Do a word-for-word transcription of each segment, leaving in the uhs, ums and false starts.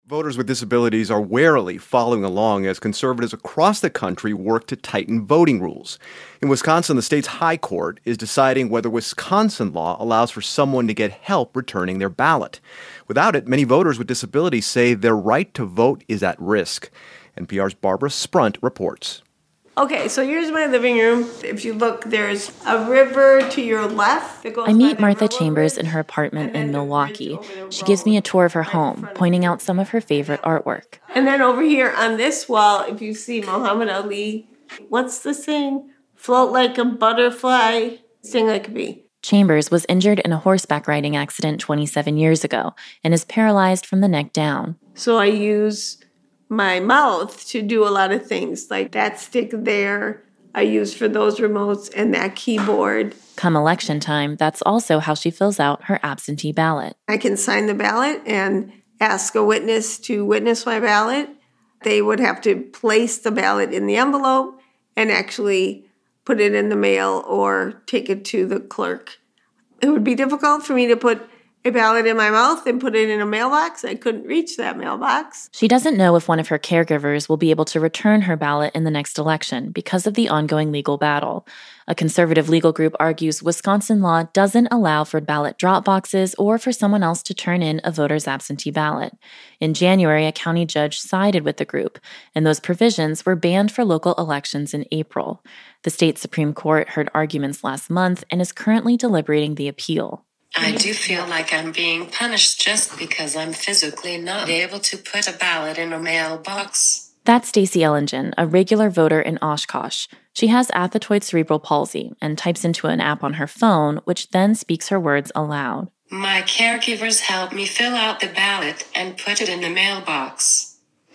Voters with disabilities are warily following along as conservatives across the country work to tighten voting rules. In Wisconsin, the state's high court is deciding whether Wisconsin law allows for someone to get help returning their ballot. Without it, many voters with disabilities say their right to vote is at risk. N P R's Barbara Sprunt reports. Okay, so here's my living room. If you look, there's a river to your left that goes I meet by Martha the Chambers Bridge, in her apartment and in then the Milwaukee. bridge over the She gives me a road tour of her right in home, front of pointing me. out some of her favorite artwork. And then over here on this wall, if you see Muhammad Ali, what's the saying? Float like a butterfly, sing like a bee. Chambers was injured in a horseback riding accident twenty-seven years ago and is paralyzed from the neck down. So I use my mouth to do a lot of things, like that stick there I use for those remotes and that keyboard. Come election time, that's also how she fills out her absentee ballot. I can sign the ballot and ask a witness to witness my ballot. They would have to place the ballot in the envelope and actually put it in the mail or take it to the clerk. It would be difficult for me to put a ballot in my mouth and put it in a mailbox. I couldn't reach that mailbox. She doesn't know if one of her caregivers will be able to return her ballot in the next election because of the ongoing legal battle. A conservative legal group argues Wisconsin law doesn't allow for ballot drop boxes or for someone else to turn in a voter's absentee ballot. In January, a county judge sided with the group, and those provisions were banned for local elections in April. The state Supreme Court heard arguments last month and is currently deliberating the appeal. I do feel like I'm being punished just because I'm physically not able to put a ballot in a mailbox. That's Stacey Ellingen, a regular voter in Oshkosh. She has athetoid cerebral palsy and types into an app on her phone, which then speaks her words aloud. My caregivers help me fill out the ballot and put it in the mailbox.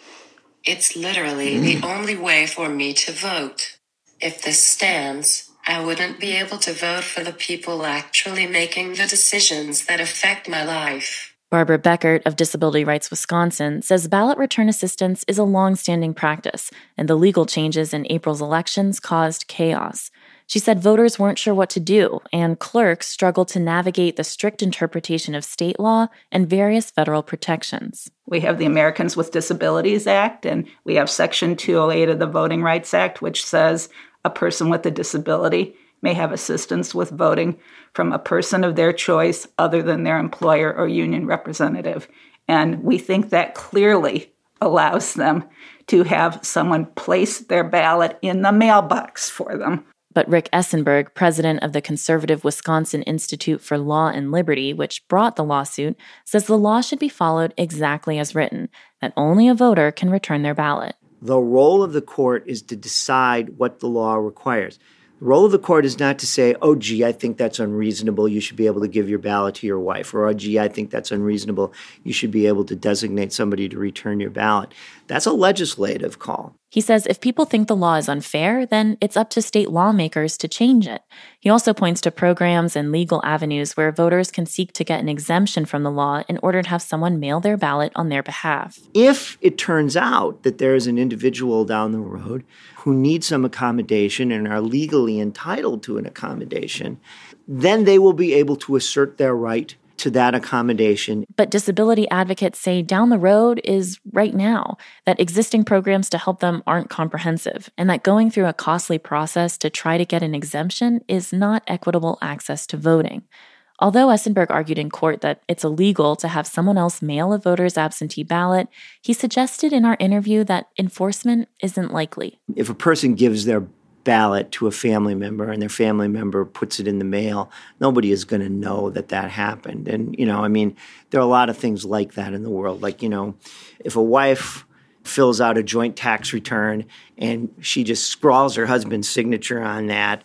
It's literally the only way for me to vote. If this stands, I wouldn't be able to vote for the people actually making the decisions that affect my life. Barbara Beckert of Disability Rights Wisconsin says ballot return assistance is a long-standing practice, and the legal changes in April's elections caused chaos. She said voters weren't sure what to do, and clerks struggled to navigate the strict interpretation of state law and various federal protections. We have the Americans with Disabilities Act, and we have Section two oh eight of the Voting Rights Act, which says a person with a disability may have assistance with voting from a person of their choice other than their employer or union representative. And we think that clearly allows them to have someone place their ballot in the mailbox for them. But Rick Essenberg, president of the conservative Wisconsin Institute for Law and Liberty, which brought the lawsuit, says the law should be followed exactly as written, that only a voter can return their ballot. The role of the court is to decide what the law requires. The role of the court is not to say, oh, gee, I think that's unreasonable. You should be able to give your ballot to your wife. Or, oh, gee, I think that's unreasonable. You should be able to designate somebody to return your ballot. That's a legislative call. He says if people think the law is unfair, then it's up to state lawmakers to change it. He also points to programs and legal avenues where voters can seek to get an exemption from the law in order to have someone mail their ballot on their behalf. If it turns out that there is an individual down the road who needs some accommodation and are legally entitled to an accommodation, then they will be able to assert their right to that accommodation. But disability advocates say down the road is right now, that existing programs to help them aren't comprehensive, and that going through a costly process to try to get an exemption is not equitable access to voting. Although Essenberg argued in court that it's illegal to have someone else mail a voter's absentee ballot, he suggested in our interview that enforcement isn't likely. If a person gives their ballot to a family member and their family member puts it in the mail, nobody is going to know that that happened. And, you know, I mean, there are a lot of things like that in the world. Like, you know, if a wife fills out a joint tax return and she just scrawls her husband's signature on that,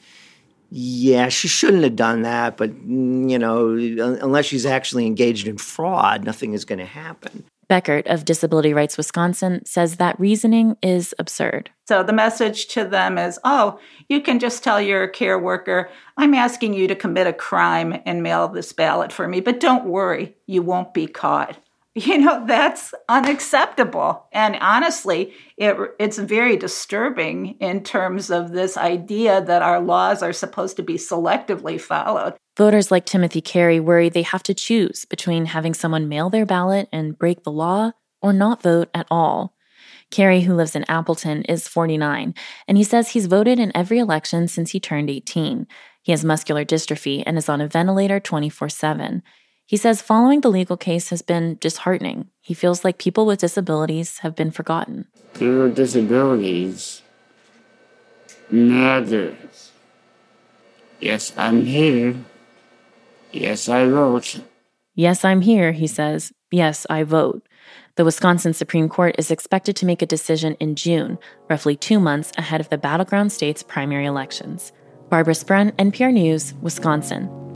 yeah, she shouldn't have done that. But, you know, unless she's actually engaged in fraud, nothing is going to happen. Beckert of Disability Rights Wisconsin says that reasoning is absurd. So the message to them is, oh, you can just tell your care worker, I'm asking you to commit a crime and mail this ballot for me, but don't worry, you won't be caught. You know, that's unacceptable. And honestly, it, it's very disturbing in terms of this idea that our laws are supposed to be selectively followed. Voters like Timothy Carey worry they have to choose between having someone mail their ballot and break the law or not vote at all. Carey, who lives in Appleton, is forty-nine, and he says he's voted in every election since he turned eighteen. He has muscular dystrophy and is on a ventilator twenty-four seven. He says following the legal case has been disheartening. He feels like people with disabilities have been forgotten. People with disabilities matters. Yes, I'm here. Yes, I vote. Yes, I'm here, he says. Yes, I vote. The Wisconsin Supreme Court is expected to make a decision in June, roughly two months ahead of the battleground state's primary elections. Barbara Sprun, N P R News, Wisconsin.